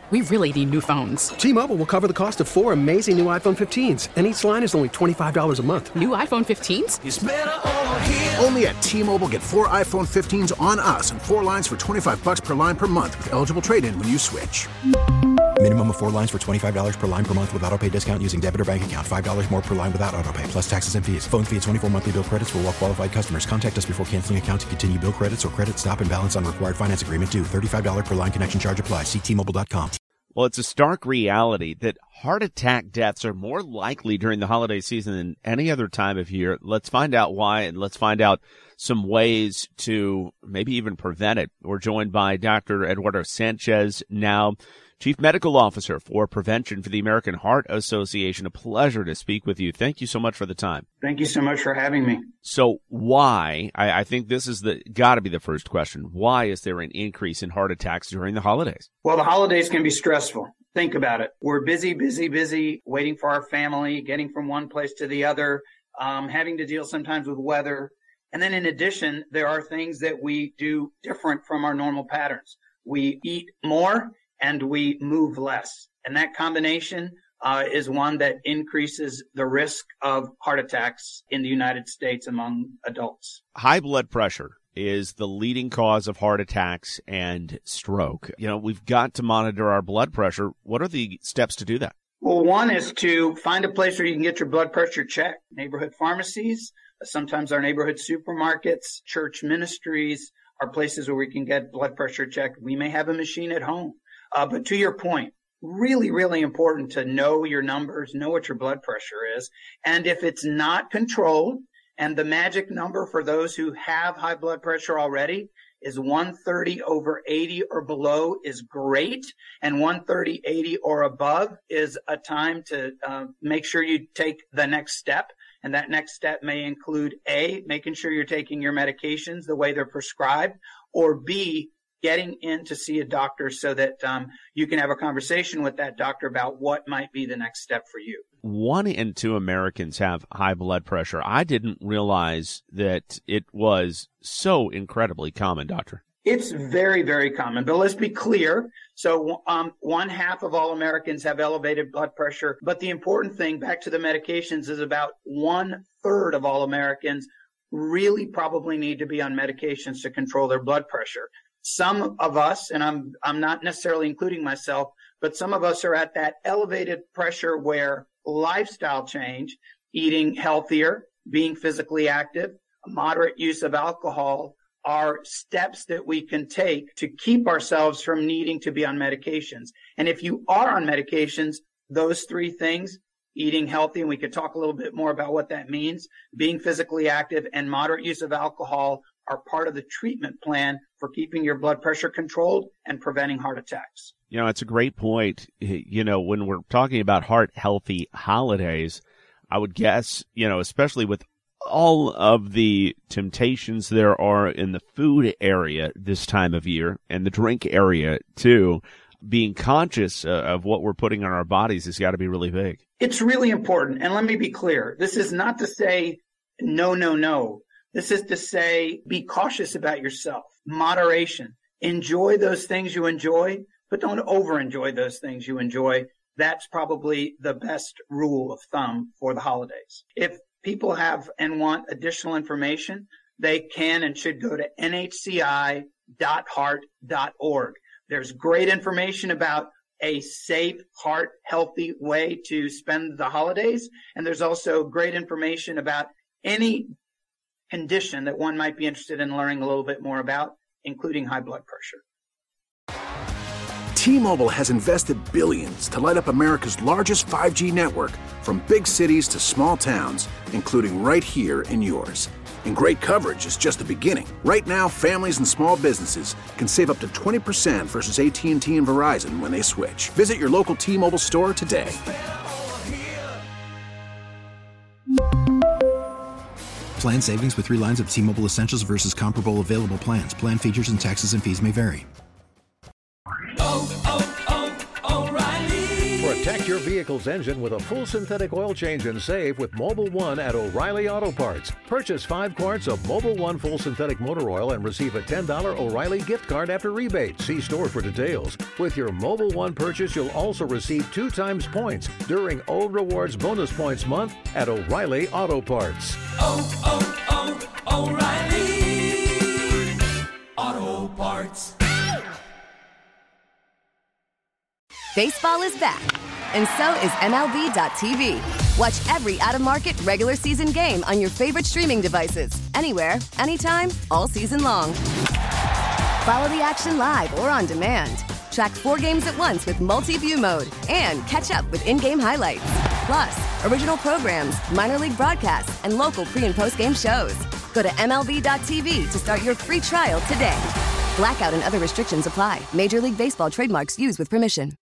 We really need new phones. T-Mobile will cover the cost of 4 amazing new iPhone 15s, and each line is only $25 a month. New iPhone 15s? It's better over here. Only at T-Mobile, get 4 iPhone 15s on us and 4 lines for $25 per line per month with eligible trade-in when you switch. Minimum of 4 lines for $25 per line per month with autopay discount using debit or bank account. $5 more per line without autopay, plus taxes and fees. Phone fee at 24 monthly bill credits for well-qualified customers. Contact us before canceling account to continue bill credits or credit stop and balance on required finance agreement due. $35 per line connection charge applies. See T-Mobile.com. Well, it's a stark reality that heart attack deaths are more likely during the holiday season than any other time of year. Let's find out why, and let's find out some ways to maybe even prevent it. We're joined by Dr. Eduardo Sanchez, now Chief Medical Officer for Prevention for the American Heart Association. A pleasure to speak with you. Thank you so much for the time. Thank you so much for having me. So why, I think this is got to be the first question, why is there an increase in heart attacks during the holidays? Well, the holidays can be stressful. Think about it. We're busy, waiting for our family, getting from one place to the other, having to deal sometimes with weather. And then in addition, there are things that we do different from our normal patterns. We eat more and we move less. And that combination is one that increases the risk of heart attacks in the United States among adults. High blood pressure is the leading cause of heart attacks and stroke. You know, we've got to monitor our blood pressure. What are the steps to do that? Well, one is to find a place where you can get your blood pressure checked. Neighborhood pharmacies, sometimes our neighborhood supermarkets, church ministries are places where we can get blood pressure checked. We may have a machine at home. But to your point, really, really important to know your numbers, know what your blood pressure is. And if it's not controlled, and the magic number for those who have high blood pressure already is 130/80 or below is great. And 130/80 or above is a time to make sure you take the next step. And that next step may include A, making sure you're taking your medications the way they're prescribed, or B, getting in to see a doctor so that you can have a conversation with that doctor about what might be the next step for you. 1 in 2 Americans have high blood pressure. I didn't realize that it was so incredibly common, doctor. It's very, very common, but let's be clear. So 1/2 of all Americans have elevated blood pressure. But the important thing, back to the medications, is about 1/3 of all Americans really probably need to be on medications to control their blood pressure. Some of us, and I'm not necessarily including myself, but some of us are at that elevated pressure where lifestyle change, eating healthier, being physically active, a moderate use of alcohol are steps that we can take to keep ourselves from needing to be on medications. And if you are on medications, those 3 things, eating healthy, and we could talk a little bit more about what that means, being physically active, and moderate use of alcohol are part of the treatment plan for keeping your blood pressure controlled and preventing heart attacks. You know, it's a great point. You know, when we're talking about heart healthy holidays, I would guess, you know, especially with all of the temptations there are in the food area this time of year and the drink area too, being conscious of what we're putting on our bodies has got to be really big. It's really important. And let me be clear. This is not to say no. This is to say, be cautious about yourself. Moderation. Enjoy those things you enjoy, but don't over-enjoy those things you enjoy. That's probably the best rule of thumb for the holidays. If people have and want additional information, they can and should go to nhci.heart.org. There's great information about a safe, heart, healthy way to spend the holidays. And there's also great information about any condition that one might be interested in learning a little bit more about, including high blood pressure. T-Mobile has invested billions to light up America's largest 5G network, from big cities to small towns, including right here in yours. And great coverage is just the beginning. Right now, families and small businesses can save up to 20% versus AT&T and Verizon when they switch. Visit your local T-Mobile store today. Plan savings with 3 lines of T-Mobile Essentials versus comparable available plans. Plan features and taxes and fees may vary. O'Reilly. Protect your vehicle's engine with a full synthetic oil change and save with Mobil 1 at O'Reilly Auto Parts. Purchase 5 quarts of Mobil 1 full synthetic motor oil and receive a $10 O'Reilly gift card after rebate. See store for details. With your Mobil 1 purchase, you'll also receive 2 times points during O Rewards Bonus Points Month at O'Reilly Auto Parts. O'Reilly Auto Parts. Baseball is back, and so is MLB.tv. Watch every out-of-market regular season game on your favorite streaming devices, anywhere, anytime, all season long. Follow the action live or on demand. Track 4 games at once with multi-view mode and catch up with in-game highlights. Plus, original programs, minor league broadcasts, and local pre- and post-game shows. Go to MLB.tv to start your free trial today. Blackout and other restrictions apply. Major League Baseball trademarks used with permission.